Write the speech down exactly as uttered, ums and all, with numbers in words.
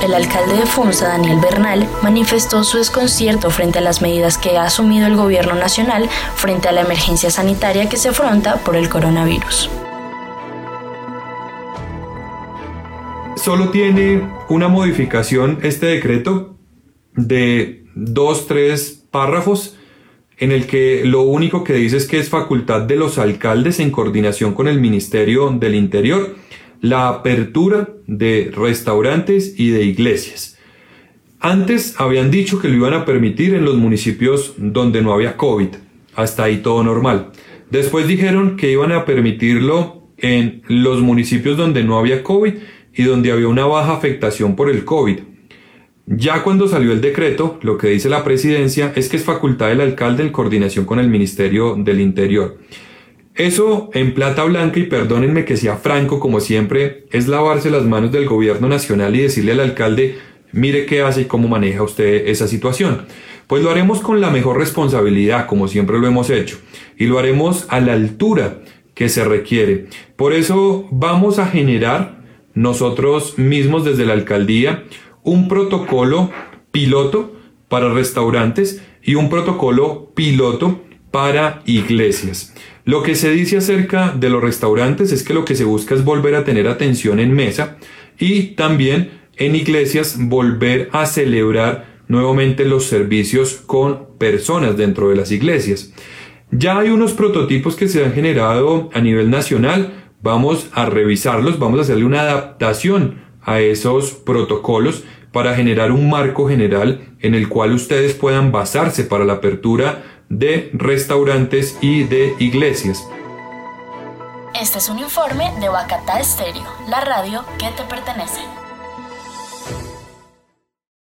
El alcalde de Funza, Daniel Bernal, manifestó su desconcierto frente a las medidas que ha asumido el gobierno nacional frente a la emergencia sanitaria que se afronta por el coronavirus. Solo tiene una modificación este decreto de dos, tres párrafos en el que lo único que dice es que es facultad de los alcaldes en coordinación con el Ministerio del Interior la apertura de restaurantes y de iglesias. Antes habían dicho que lo iban a permitir en los municipios donde no había COVID. Hasta ahí todo normal. Después dijeron que iban a permitirlo en los municipios donde no había COVID y donde había una baja afectación por el COVID. Ya cuando salió el decreto, lo que dice la presidencia es que es facultad del alcalde en coordinación con el Ministerio del Interior. Eso en plata blanca, y perdónenme que sea franco como siempre, es lavarse las manos del gobierno nacional y decirle al alcalde, mire qué hace y cómo maneja usted esa situación. Pues lo haremos con la mejor responsabilidad, como siempre lo hemos hecho, y lo haremos a la altura que se requiere. Por eso vamos a generar nosotros mismos desde la alcaldía un protocolo piloto para restaurantes y un protocolo piloto para iglesias. Lo que se dice acerca de los restaurantes es que lo que se busca es volver a tener atención en mesa y también en iglesias volver a celebrar nuevamente los servicios con personas dentro de las iglesias. Ya hay unos prototipos que se han generado a nivel nacional. Vamos a revisarlos, vamos a hacerle una adaptación a esos protocolos para generar un marco general en el cual ustedes puedan basarse para la apertura de restaurantes y de iglesias. Este es un informe de Bacatá Estéreo, la radio que te pertenece.